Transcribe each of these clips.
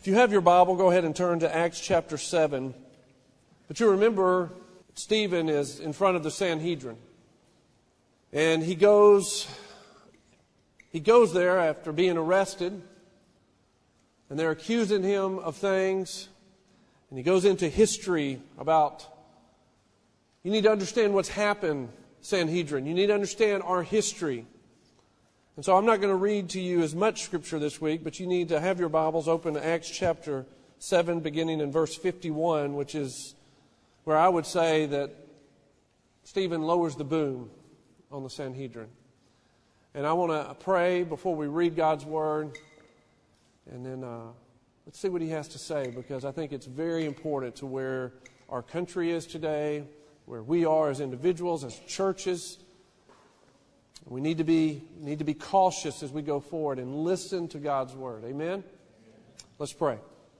If you have your Bible, go ahead and turn to Acts chapter 7. But you remember, Stephen is in front of the Sanhedrin. And he goes there after being arrested. And they're accusing him of things. And he goes into history about, you need to understand what's happened, Sanhedrin. You need to understand our history. And so I'm not going to read to you as much scripture this week, but you need to have your Bibles open to Acts chapter 7, beginning in verse 51, which is where I would say that Stephen lowers the boom on the Sanhedrin. And I want to pray before we read God's Word, and then let's see what he has to say, because I think it's very important to where our country is today, where we are as individuals, as churches. We need to be cautious as we go forward and listen to God's Word. Amen? Let's pray.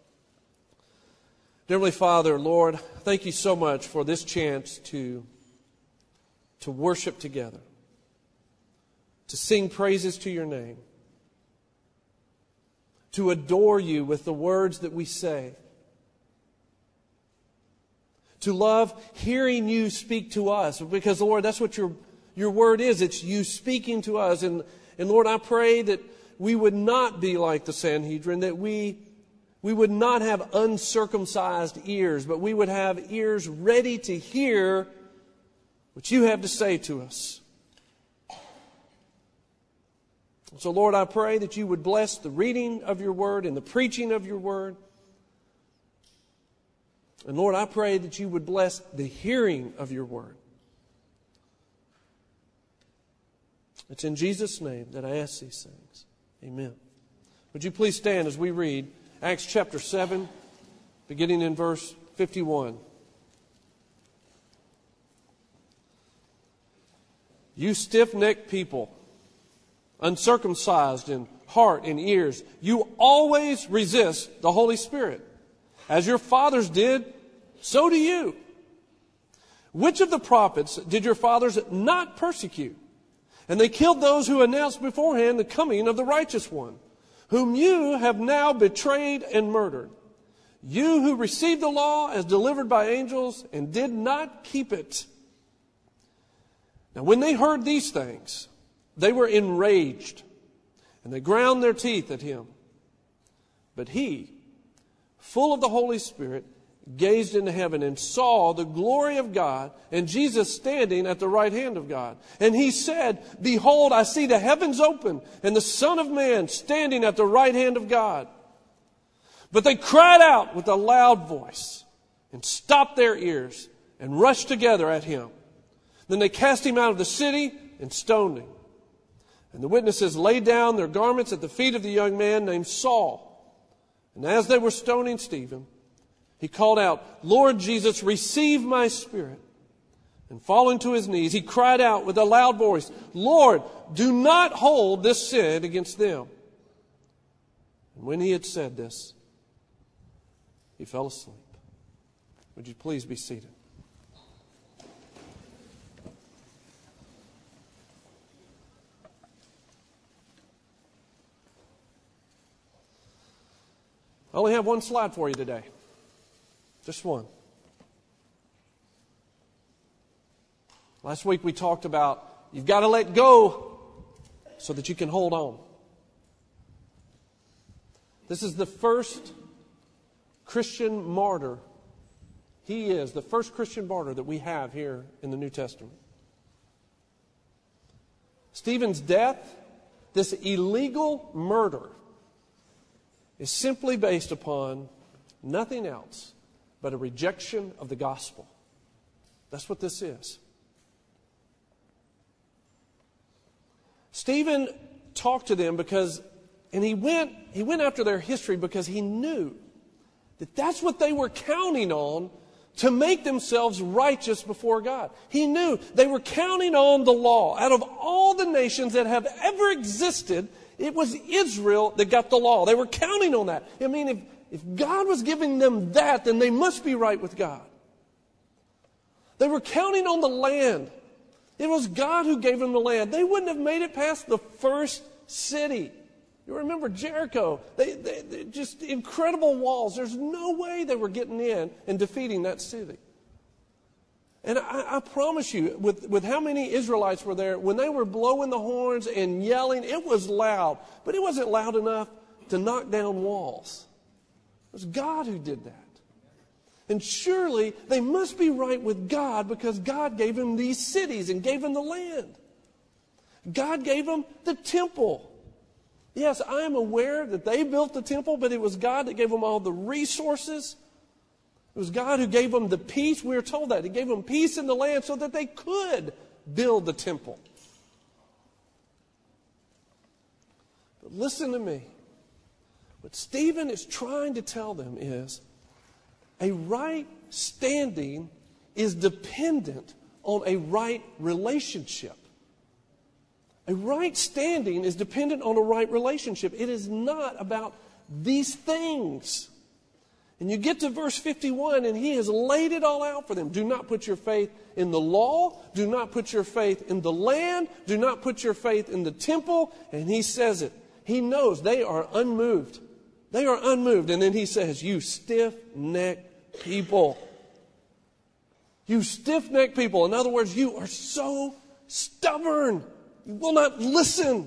Dear Heavenly Father, Lord, thank you so much for this chance to worship together, to sing praises to your name, to adore you with the words that we say, to love hearing you speak to us, because, Lord, that's what your word is. It's you speaking to us. And Lord, I pray that we would not be like the Sanhedrin, that we would not have uncircumcised ears, but we would have ears ready to hear what you have to say to us. So, Lord, I pray that you would bless the reading of your word and the preaching of your word. And Lord, I pray that you would bless the hearing of your word. It's in Jesus' name that I ask these things. Amen. Would you please stand as we read Acts chapter 7, beginning in verse 51. You stiff-necked people, uncircumcised in heart and ears, you always resist the Holy Spirit. As your fathers did, so do you. Which of the prophets did your fathers not persecute? And they killed those who announced beforehand the coming of the righteous one, whom you have now betrayed and murdered. You who received the law as delivered by angels and did not keep it. Now when they heard these things, they were enraged, and they ground their teeth at him. But he, full of the Holy Spirit, gazed into heaven and saw the glory of God and Jesus standing at the right hand of God. And he said, Behold, I see the heavens open and the Son of Man standing at the right hand of God. But they cried out with a loud voice and stopped their ears and rushed together at him. Then they cast him out of the city and stoned him. And the witnesses laid down their garments at the feet of the young man named Saul. And as they were stoning Stephen, he called out, Lord Jesus, receive my spirit. And falling to his knees, he cried out with a loud voice, Lord, do not hold this sin against them. And when he had said this, he fell asleep. Would you please be seated? I only have one slide for you today. Just one. Last week we talked about you've got to let go so that you can hold on. This is the first Christian martyr. He is the first Christian martyr that we have here in the New Testament. Stephen's death, this illegal murder, is simply based upon nothing else but a rejection of the gospel. That's what this is. Stephen talked to them and he went after their history because he knew that that's what they were counting on to make themselves righteous before God. He knew they were counting on the law. Out of all the nations that have ever existed, it was Israel that got the law. They were counting on that. I mean, if God was giving them that, then they must be right with God. They were counting on the land. It was God who gave them the land. They wouldn't have made it past the first city. You remember Jericho. They just incredible walls. There's no way they were getting in and defeating that city. And I promise you, with how many Israelites were there, when they were blowing the horns and yelling, it was loud. But it wasn't loud enough to knock down walls. It was God who did that. And surely they must be right with God because God gave them these cities and gave them the land. God gave them the temple. Yes, I am aware that they built the temple, but it was God that gave them all the resources. It was God who gave them the peace. We were told that. He gave them peace in the land so that they could build the temple. But listen to me. What Stephen is trying to tell them is a right standing is dependent on a right relationship. A right standing is dependent on a right relationship. It is not about these things. And you get to verse 51 and he has laid it all out for them. Do not put your faith in the law. Do not put your faith in the land. Do not put your faith in the temple. And he says it. He knows they are unmoved. They are unmoved. And then he says, you stiff-necked people. You stiff-necked people. In other words, you are so stubborn. You will not listen.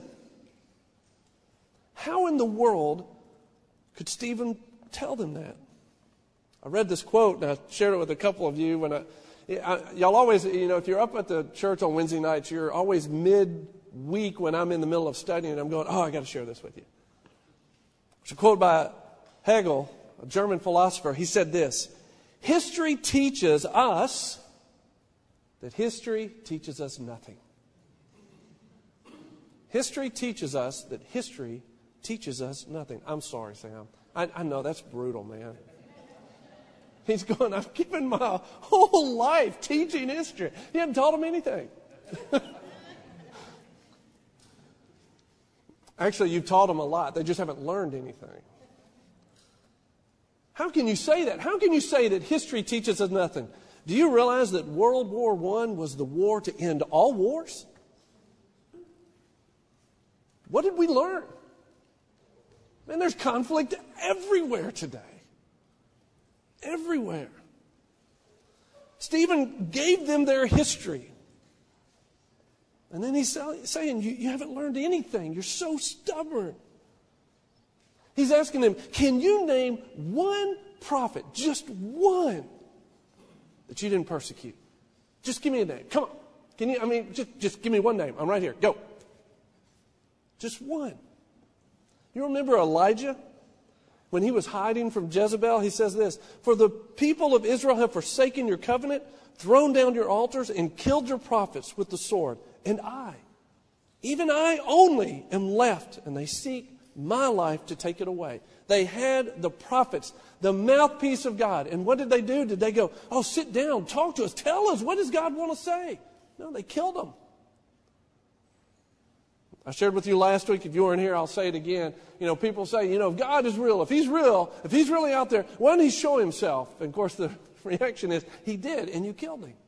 How in the world could Stephen tell them that? I read this quote, and I shared it with a couple of you. Y'all always, if you're up at the church on Wednesday nights, you're always mid-week when I'm in the middle of studying, and I'm going, I got to share this with you. It's a quote by Hegel, a German philosopher. He said this, history teaches us that history teaches us nothing. History teaches us that history teaches us nothing. I'm sorry, Sam. I know that's brutal, man. He's going, I've given my whole life teaching history. He hadn't taught him anything. Actually, you've taught them a lot. They just haven't learned anything. How can you say that? How can you say that history teaches us nothing? Do you realize that World War I was the war to end all wars? What did we learn? Man, there's conflict everywhere today. Everywhere. Stephen gave them their history. And then he's saying, you haven't learned anything. You're so stubborn. He's asking them, can you name one prophet, just one, that you didn't persecute? Just give me a name. Come on. Can you, just give me one name. I'm right here. Go. Just one. You remember Elijah? When he was hiding from Jezebel, he says this, for the people of Israel have forsaken your covenant, thrown down your altars, and killed your prophets with the sword. And I, even I only, am left, and they seek my life to take it away. They had the prophets, the mouthpiece of God. And what did they do? Did they go, sit down, talk to us, tell us, what does God want to say? No, they killed them. I shared with you last week, if you weren't here, I'll say it again. People say, if God is real, if He's really out there, why don't He show Himself? And of course the reaction is, He did, and you killed Him.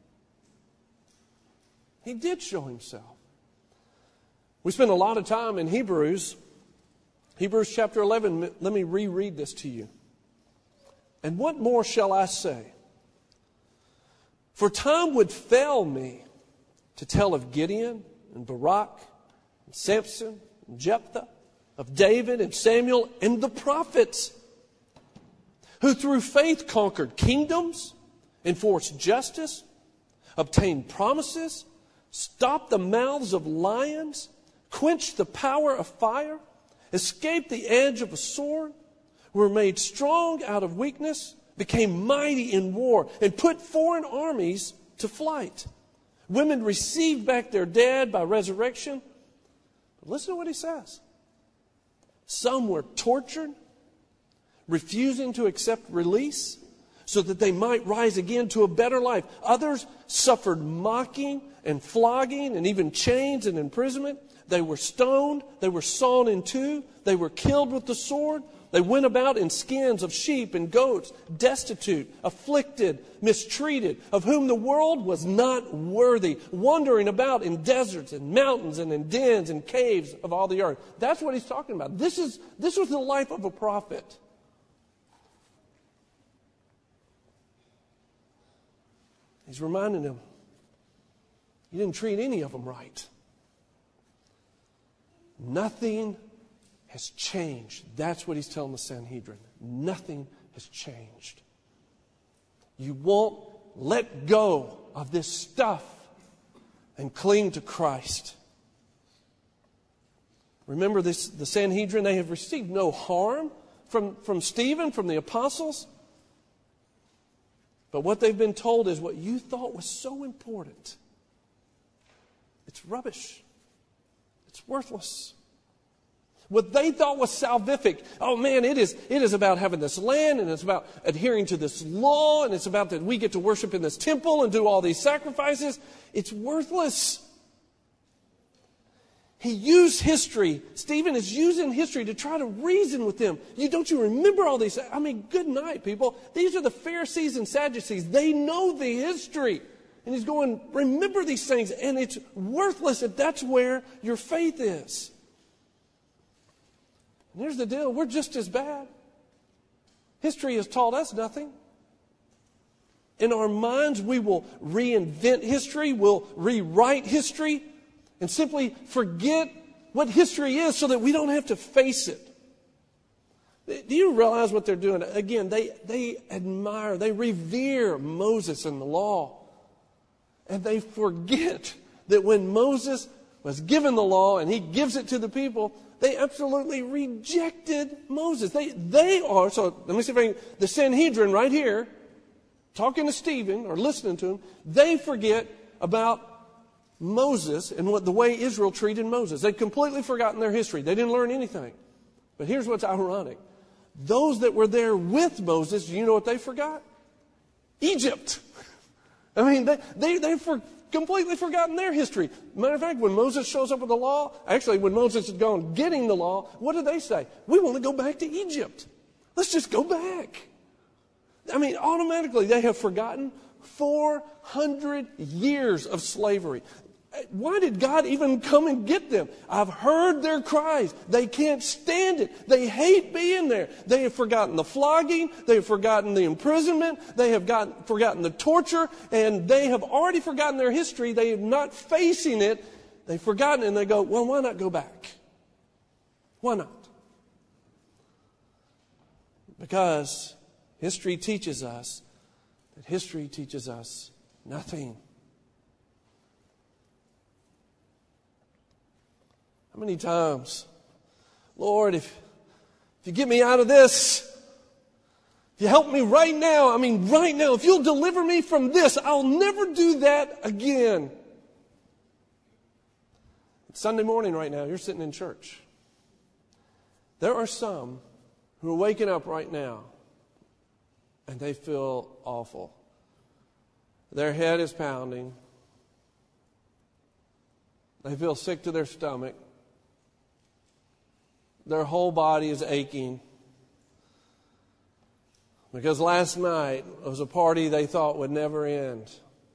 He did show Himself. We spend a lot of time in Hebrews chapter 11. Let me reread this to you. And what more shall I say? For time would fail me to tell of Gideon and Barak, and Samson, and Jephthah, of David and Samuel and the prophets, who through faith conquered kingdoms, enforced justice, obtained promises, stopped the mouths of lions, quenched the power of fire, escaped the edge of a sword, were made strong out of weakness, became mighty in war, and put foreign armies to flight. Women received back their dead by resurrection. Listen to what he says. Some were tortured, refusing to accept release so that they might rise again to a better life. Others suffered mocking and flogging and even chains and imprisonment. They were stoned. They were sawn in two. They were killed with the sword. They went about in skins of sheep and goats, destitute, afflicted, mistreated, of whom the world was not worthy, wandering about in deserts and mountains and in dens and caves of all the earth. That's what he's talking about. This was the life of a prophet. He's reminding them, you didn't treat any of them right. Nothing has changed. That's what he's telling the Sanhedrin. Nothing has changed. You won't let go of this stuff and cling to Christ. Remember this, the Sanhedrin, they have received no harm from Stephen, from the apostles. But what they've been told is what you thought was so important. It's rubbish. It's worthless. What they thought was salvific. Oh man, it is about having this land, and it's about adhering to this law, and it's about that we get to worship in this temple and do all these sacrifices. It's worthless. He used history. Stephen is using history to try to reason with them. Don't you remember all these? I mean, good night, people. These are the Pharisees and Sadducees. They know the history. And he's going, remember these things, and it's worthless if that's where your faith is. And here's the deal. We're just as bad. History has taught us nothing. In our minds, we will reinvent history. We'll rewrite history and simply forget what history is so that we don't have to face it. Do you realize what they're doing? Again, they admire, they revere Moses and the law. And they forget that when Moses was given the law and he gives it to the people, they absolutely rejected Moses. They are, so let me see if I can, the Sanhedrin right here, talking to Stephen or listening to him, they forget about Moses and the way Israel treated Moses. They'd completely forgotten their history. They didn't learn anything. But here's what's ironic. Those that were there with Moses, do you know what they forgot? Egypt. I mean, they've completely forgotten their history. Matter of fact, when Moses shows up with the law, actually when Moses had gone getting the law, what did they say? We want to go back to Egypt. Let's just go back. I mean, automatically they have forgotten 400 years of slavery. Why did God even come and get them? I've heard their cries. They can't stand it. They hate being there. They have forgotten the flogging. They have forgotten the imprisonment. They have forgotten the torture. And they have already forgotten their history. They are not facing it. They've forgotten it, and they go, well, why not go back? Why not? Because history teaches us that history teaches us nothing. How many times, Lord, if you get me out of this, if you help me right now, if you'll deliver me from this, I'll never do that again. It's Sunday morning right now. You're sitting in church. There are some who are waking up right now and they feel awful. Their head is pounding. They feel sick to their stomach. Their whole body is aching. Because last night was a party they thought would never end.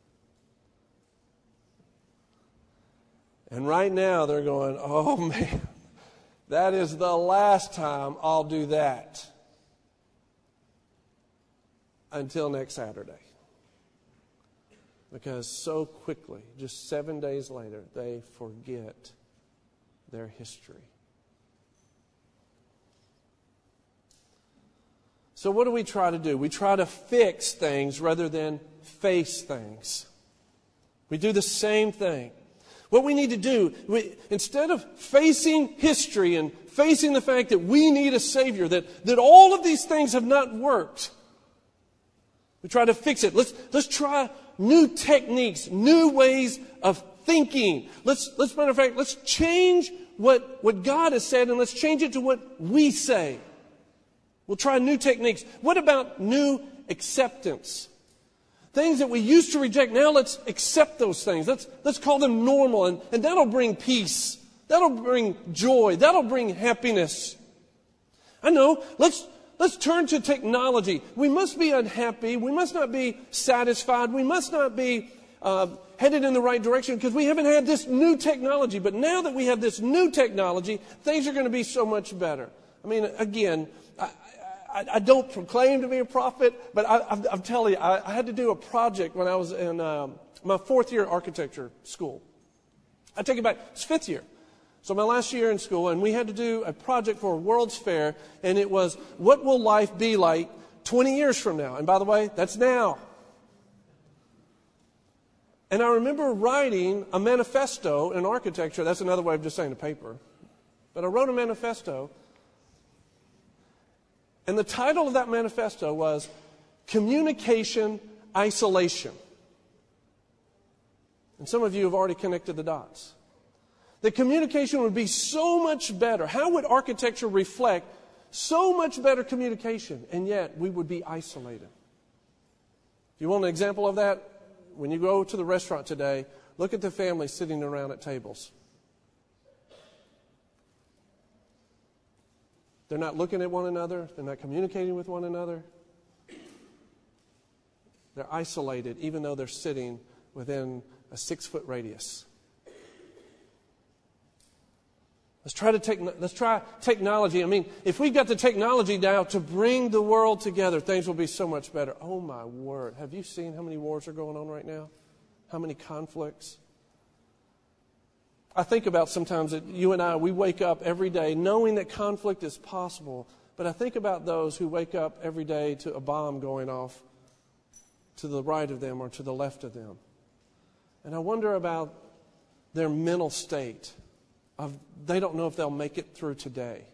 And right now they're going, oh man, that is the last time I'll do that. Until next Saturday. Because so quickly, just 7 days later, they forget their history. So what do we try to do? We try to fix things rather than face things. We do the same thing. What we need to do, instead of facing history and facing the fact that we need a Savior, that all of these things have not worked, we try to fix it. Let's try new techniques, new ways of thinking. Matter of fact, let's change what God has said, and let's change it to what we say. We'll try new techniques. What about new acceptance? Things that we used to reject, now let's accept those things. Let's call them normal, and that'll bring peace. That'll bring joy. That'll bring happiness. I know. Let's turn to technology. We must be unhappy. We must not be satisfied. We must not be headed in the right direction because we haven't had this new technology. But now that we have this new technology, things are going to be so much better. I mean, again, I don't proclaim to be a prophet, but I'm telling you, I had to do a project when I was in my fourth year architecture school. I take it back, it's fifth year. So my last year in school, and we had to do a project for a World's Fair, and it was, what will life be like 20 years from now? And by the way, that's now. And I remember writing a manifesto in architecture. That's another way of just saying a paper. But I wrote a manifesto. And the title of that manifesto was Communication Isolation. And some of you have already connected the dots. That communication would be so much better. How would architecture reflect so much better communication? And yet we would be isolated. If you want an example of that, when you go to the restaurant today, look at the families sitting around at tables. They're not looking at one another. They're not communicating with one another. They're isolated, even though they're sitting within a 6-foot radius. Let's try technology. I mean, if we've got the technology now to bring the world together, things will be so much better. Oh my word. Have you seen how many wars are going on right now? How many conflicts? I think about sometimes that you and I, we wake up every day knowing that conflict is possible. But I think about those who wake up every day to a bomb going off to the right of them or to the left of them. And I wonder about their mental state. They don't know if they'll make it through today.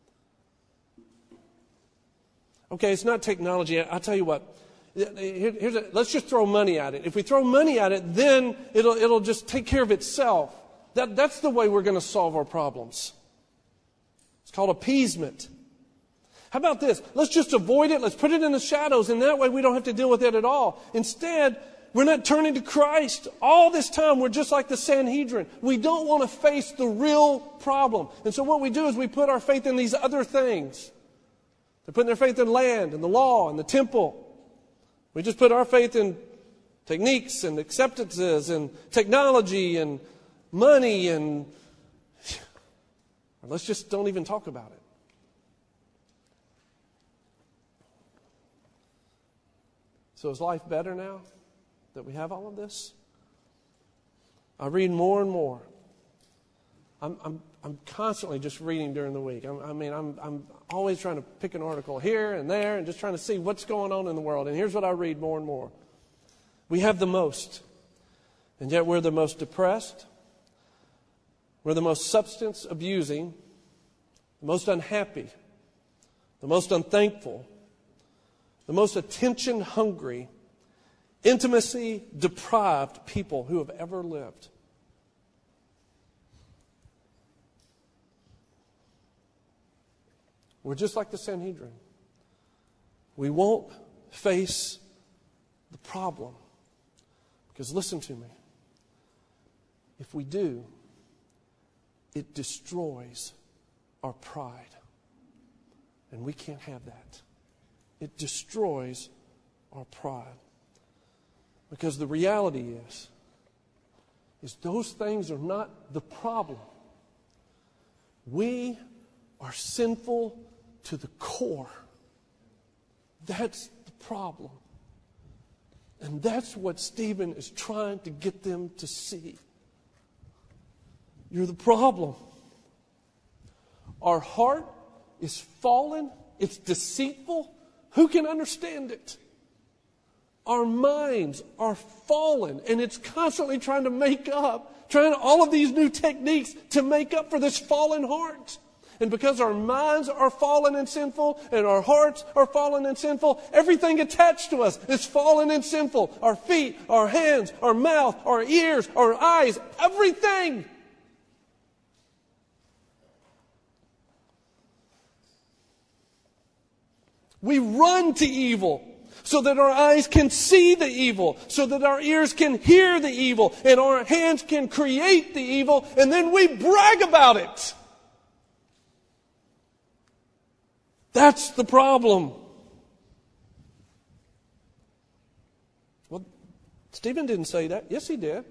Okay, it's not technology. I'll tell you what. Let's just throw money at it. If we throw money at it, then it'll just take care of itself. That's the way we're going to solve our problems. It's called appeasement. How about this? Let's just avoid it. Let's put it in the shadows, and that way we don't have to deal with it at all. Instead, we're not turning to Christ. All this time, we're just like the Sanhedrin. We don't want to face the real problem. And so what we do is we put our faith in these other things. They're putting their faith in land and the law and the temple. We just put our faith in techniques and acceptances and technology and money and let's just don't even talk about it. So is life better now that we have all of this? I read more and more. I'm constantly just reading during the week. I'm always trying to pick an article here and there and just trying to see what's going on in the world. And here's what I read more and more. We have the most, and yet we're the most depressed. We're the most substance abusing, the most unhappy, the most unthankful, the most attention hungry, intimacy deprived people who have ever lived. We're just like the Sanhedrin. We won't face the problem. Because listen to me. If we do, it destroys our pride. And we can't have that. It destroys our pride. Because the reality is those things are not the problem. We are sinful to the core. That's the problem. And that's what Stephen is trying to get them to see. You're the problem. Our heart is fallen. It's deceitful. Who can understand it? Our minds are fallen, and it's constantly trying to make up, trying all of these new techniques to make up for this fallen heart. And because our minds are fallen and sinful, and our hearts are fallen and sinful, everything attached to us is fallen and sinful. Our feet, our hands, our mouth, our ears, our eyes, everything. We run to evil so that our eyes can see the evil, so that our ears can hear the evil, and our hands can create the evil, and then we brag about it. That's the problem. Well, Stephen didn't say that. Yes, he did.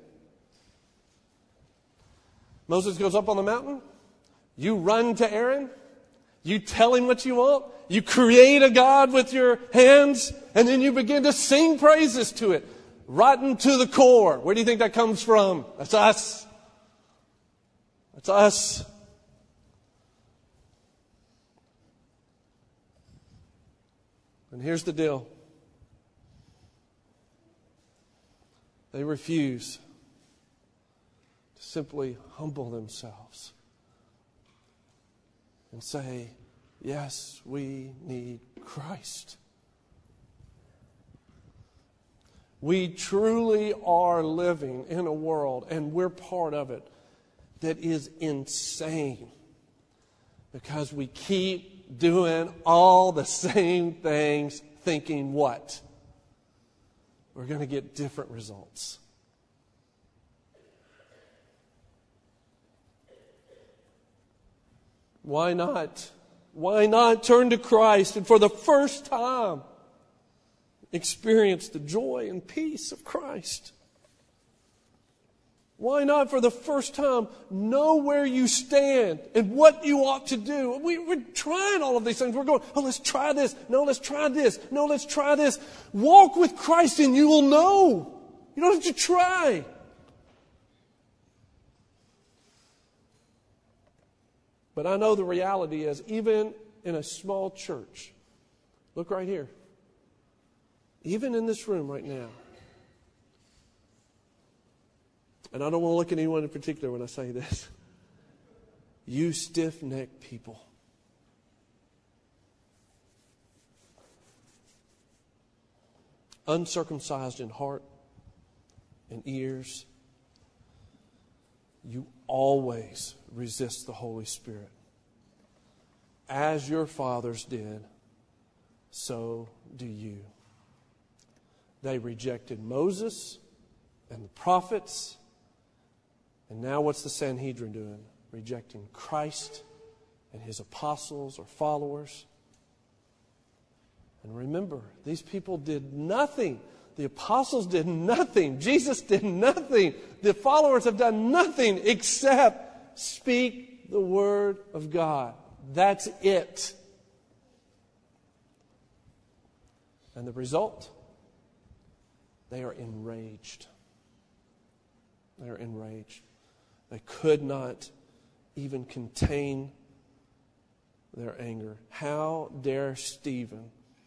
Moses goes up on the mountain. You run to Aaron. You tell him what you want. You create a God with your hands. And then you begin to sing praises to it. Rotten to the core. Where do you think that comes from? That's us. That's us. And here's the deal. They refuse to simply humble themselves and say, yes, we need Christ. We truly are living in a world, and we're part of it, that is insane because we keep doing all the same things, thinking what? We're going to get different results. Why not? Why not turn to Christ and for the first time experience the joy and peace of Christ? Why not for the first time know where you stand and what you ought to do? We're trying all of these things. We're going, oh, let's try this. No, let's try this. No, let's try this. Walk with Christ and you will know. You don't have to try. But I know the reality is, even in a small church, look right here, even in this room right now, and I don't want to look at anyone in particular when I say this, you stiff-necked people, uncircumcised in heart and ears, you always resist the Holy Spirit. As your fathers did, so do you. They rejected Moses and the prophets. And now what's the Sanhedrin doing? Rejecting Christ and His apostles or followers. And remember, these people did nothing. The apostles did nothing. Jesus did nothing. The followers have done nothing except speak the word of God. That's it. And the result? They are enraged. They are enraged. They could not even contain their anger. How dare Stephen?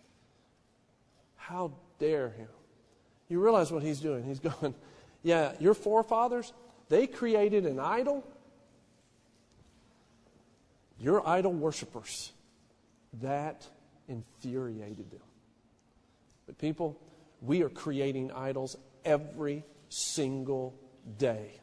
How dare him? You realize what he's doing. He's going, yeah, your forefathers, they created an idol. You're idol worshipers. That infuriated them. But people, we are creating idols every single day.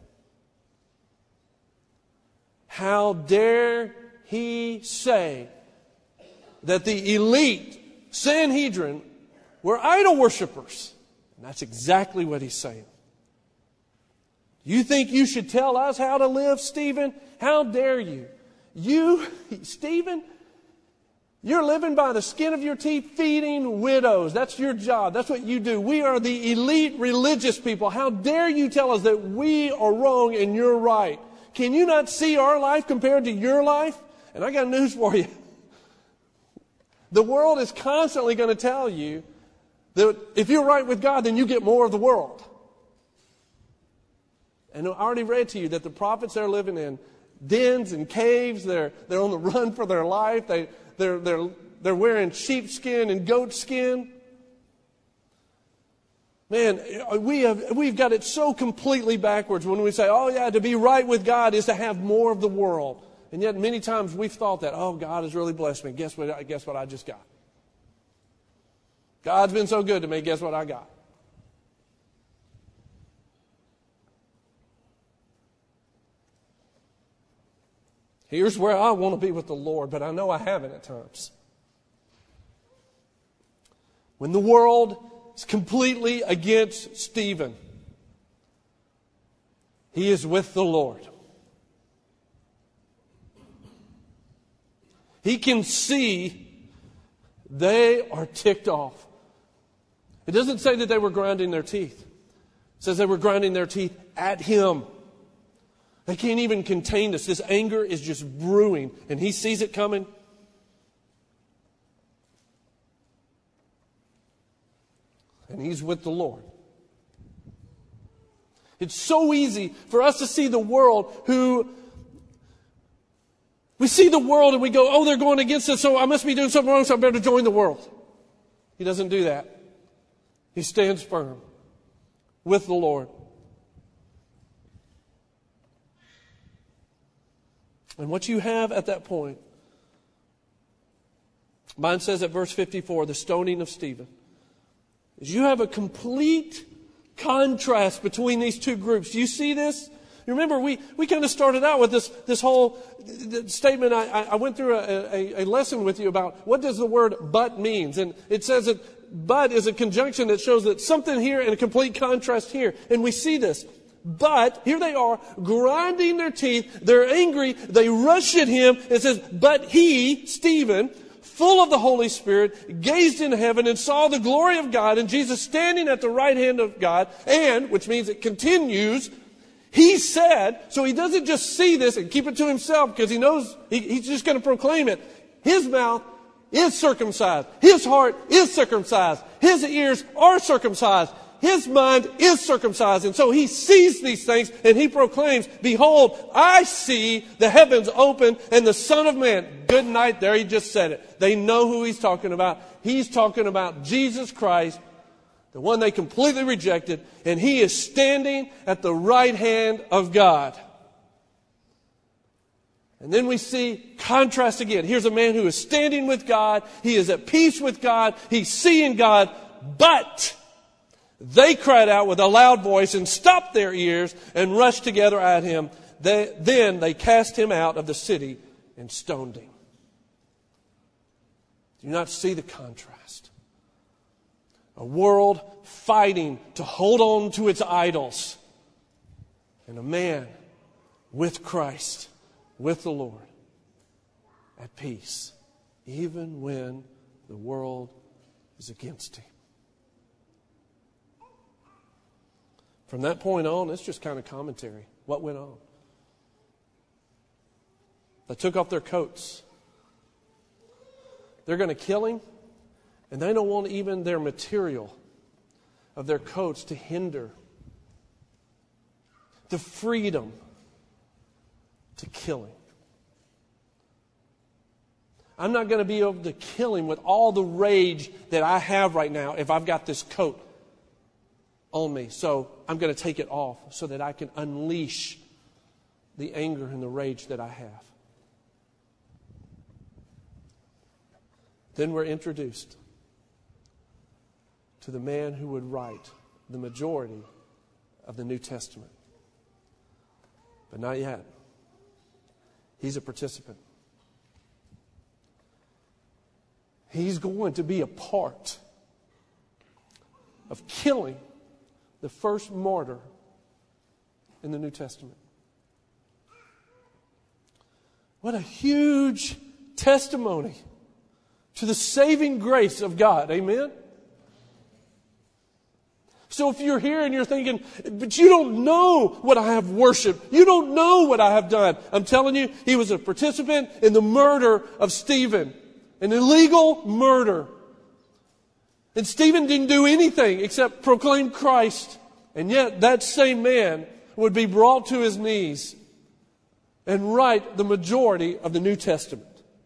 How dare he say that the elite Sanhedrin were idol worshipers? And that's exactly what he's saying. You think you should tell us how to live, Stephen? How dare you? You, Stephen, you're living by the skin of your teeth, feeding widows. That's your job. That's what you do. We are the elite religious people. How dare you tell us that we are wrong and you're right? Can you not see our life compared to your life? And I got news for you. The world is constantly going to tell you that if you're right with God, then you get more of the world. And I already read to you that the prophets are living in dens and caves. They're on the run for their life. They're wearing sheepskin and goat skin. Man, we've got it so completely backwards when we say, oh yeah, to be right with God is to have more of the world. And yet many times we've thought that, oh, God has really blessed me. Guess what I just got? God's been so good to me. Guess what I got? Here's where I want to be with the Lord, but I know I haven't at times. When the world is completely against Stephen, he is with the Lord. He can see They are ticked off. It doesn't say that they were grinding their teeth. It says they were grinding their teeth at him. They can't even contain this. This anger is just brewing, and he sees it coming. And he's with the Lord. It's so easy for us to see the world we see the world and we go, oh, they're going against us, so I must be doing something wrong, so I better join the world. He doesn't do that. He stands firm with the Lord. And what you have at that point, mine says at verse 54, the stoning of Stephen, is you have a complete contrast between these two groups. Do you see this? You remember, we kind of started out with this whole statement. I went through a lesson with you about what does the word but means. And it says that but is a conjunction that shows that something here and a complete contrast here. And we see this. But, here they are, grinding their teeth. They're angry. They rush at him. It says, but he, Stephen, full of the Holy Spirit, gazed into heaven and saw the glory of God and Jesus standing at the right hand of God. And, which means it continues, he said, so he doesn't just see this and keep it to himself because he knows he's just going to proclaim it. His mouth is circumcised. His heart is circumcised. His ears are circumcised. His mind is circumcised. And so he sees these things and he proclaims, behold, I see the heavens open and the Son of Man. Good night. There he just said it. They know who he's talking about. He's talking about Jesus Christ, the one they completely rejected. And he is standing at the right hand of God. And then we see contrast again. Here's a man who is standing with God. He is at peace with God. He's seeing God. But they cried out with a loud voice and stopped their ears and rushed together at him. Then they cast him out of the city and stoned him. Do you not see the contrast? A world fighting to hold on to its idols. And a man with Christ, with the Lord, at peace, even when the world is against him. From that point on, it's just kind of commentary. What went on? They took off their coats. They're going to kill him, and they don't want even their material of their coats to hinder the freedom to kill him. I'm not going to be able to kill him with all the rage that I have right now if I've got this coat on me. So I'm going to take it off so that I can unleash the anger and the rage that I have. Then we're introduced to the man who would write the majority of the New Testament. But not yet. He's a participant. He's going to be a part of killing the first martyr in the New Testament. What a huge testimony to the saving grace of God. Amen? So if you're here and you're thinking, but you don't know what I have worshiped. You don't know what I have done. I'm telling you, he was a participant in the murder of Stephen. An illegal murder. And Stephen didn't do anything except proclaim Christ. And yet that same man would be brought to his knees and write the majority of the New Testament.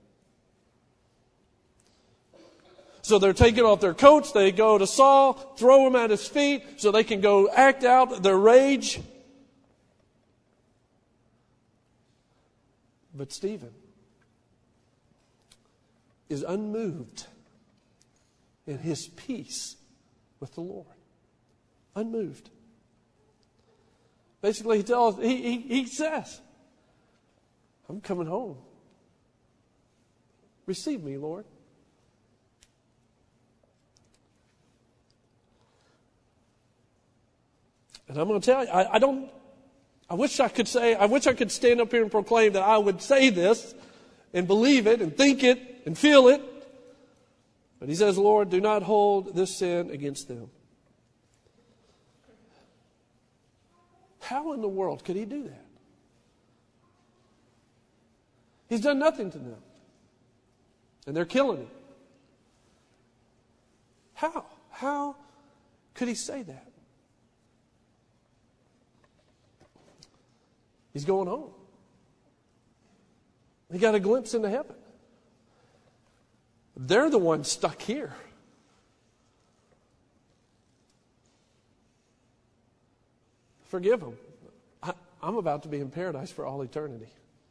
So they're taking off their coats. They go to Saul, throw him at his feet so they can go act out their rage. But Stephen is unmoved in his peace with the Lord. Unmoved. Basically, he says, I'm coming home. Receive me, Lord. And I'm going to tell you, I wish I could stand up here and proclaim that I would say this and believe it and think it and feel it. But he says, Lord, do not hold this sin against them. How in the world could he do that? He's done nothing to them. And they're killing him. How? How could he say that? He's going home. He got a glimpse into heaven. They're the ones stuck here. Forgive them. I'm about to be in paradise for all eternity.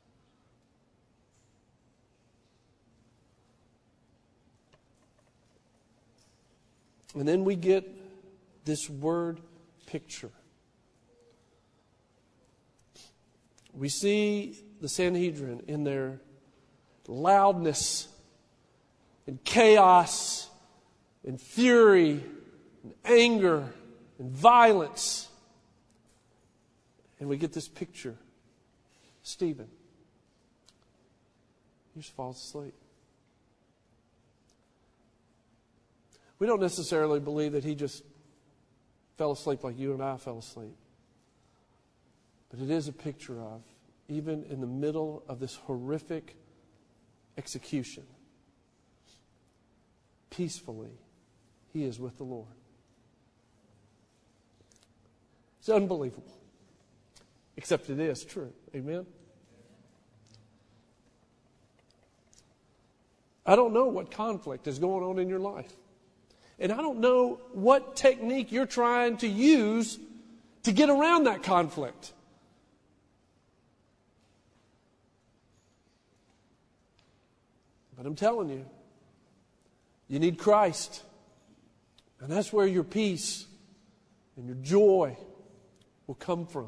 And then we get this word picture. We see the Sanhedrin in their loudness and chaos and fury and anger and violence. And we get this picture. Stephen. He just falls asleep. We don't necessarily believe that he just fell asleep like you and I fell asleep. But it is a picture of, even in the middle of this horrific execution, peacefully, he is with the Lord. It's unbelievable. Except it is true. Amen? I don't know what conflict is going on in your life. And I don't know what technique you're trying to use to get around that conflict. But I'm telling you, you need Christ. And that's where your peace and your joy will come from.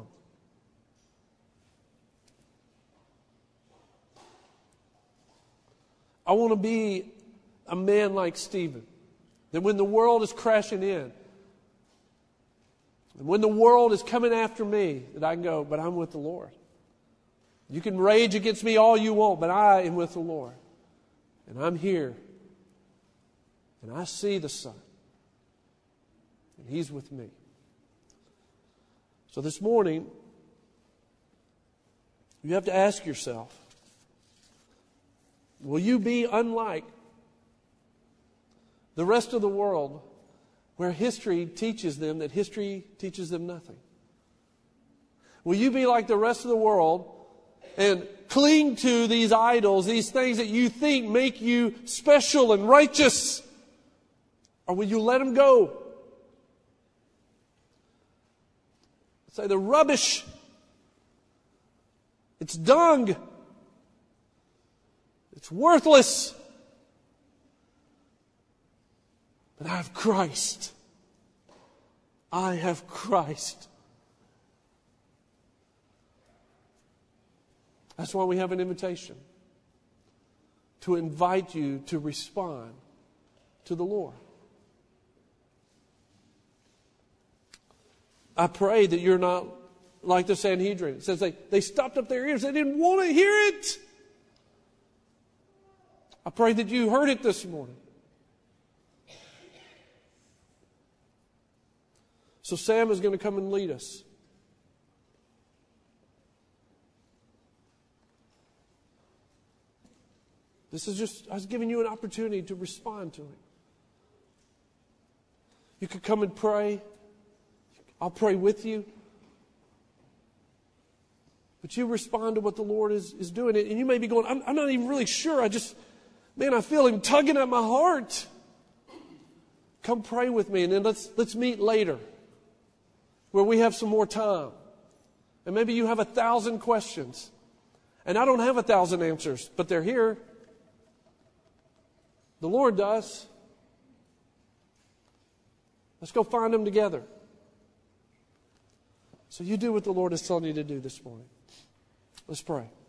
I want to be a man like Stephen. That when the world is crashing in, and when the world is coming after me, that I can go, but I'm with the Lord. You can rage against me all you want, but I am with the Lord. And I'm here. And I see the Son. And He's with me. So this morning, you have to ask yourself, will you be unlike the rest of the world where history teaches them that history teaches them nothing? Will you be like the rest of the world and cling to these idols, these things that you think make you special and righteous? Or will you let them go? Say, the rubbish, it's dung, it's worthless. But I have Christ. I have Christ. That's why we have an invitation to invite you to respond to the Lord. I pray that you're not like the Sanhedrin. It says they stopped up their ears. They didn't want to hear it. I pray that you heard it this morning. So Sam is going to come and lead us. I was giving you an opportunity to respond to it. You could come and pray. I'll pray with you. But you respond to what the Lord is doing. And you may be going, I'm not even really sure. I feel Him tugging at my heart. Come pray with me, and then let's meet later, where we have some more time. And maybe you have 1,000 questions. And I don't have 1,000 answers, but they're here. The Lord does. Let's go find them together. So you do what the Lord is telling you to do this morning. Let's pray.